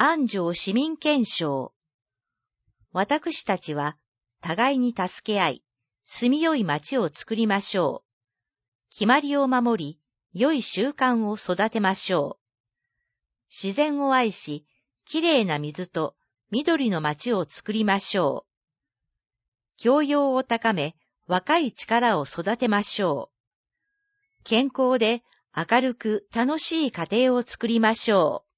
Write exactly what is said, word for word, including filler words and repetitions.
安城市民憲章。私たちは互いに助け合い、住みよい町を作りましょう。決まりを守り、良い習慣を育てましょう。自然を愛し、きれいな水と緑の町を作りましょう。教養を高め、若い力を育てましょう。健康で明るく楽しい家庭を作りましょう。